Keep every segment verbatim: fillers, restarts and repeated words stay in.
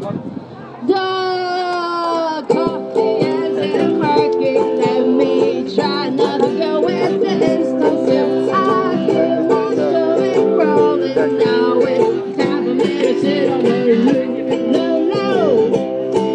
The coffee isn't working. Let me try another go with this. No sip. I hear my stomach rolling. Now it's time for me to sit on the low, low.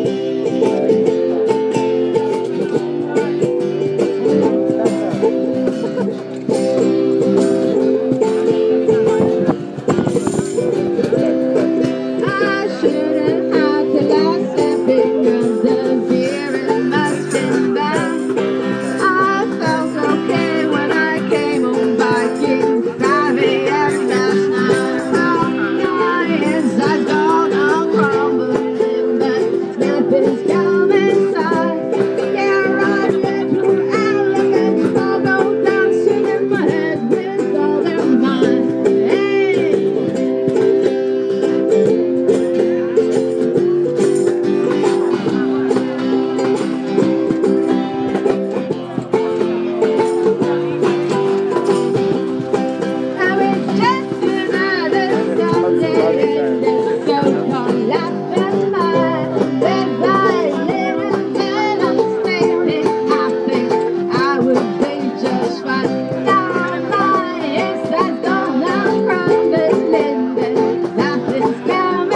I shouldn't have to last it because the feeling must have been. I felt okay when I came home back in five a m last night. My insides gone crumbling, but nothing's come inside. Yeah, right into outlook and all go dancing in my head with all their mind. Hey. I was just another Sunday in this so-called life of mine. If I live until I'm sleeping, I think I would be just fine. Now my insides don't know crumbling, but nothing's come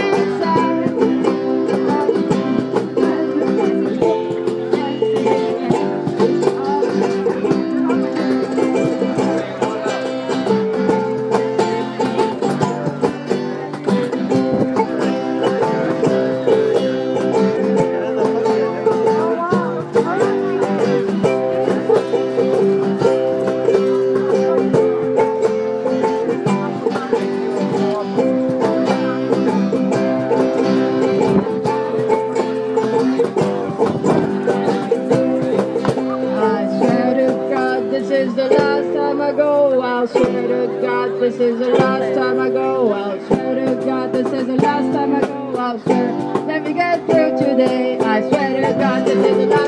I swear to God, this is the last time I go. I'll swear to God, this is the last time I go. I'll swear to God, this is the last time I go. I'll swear, let me get through today. I swear to God, this is the last.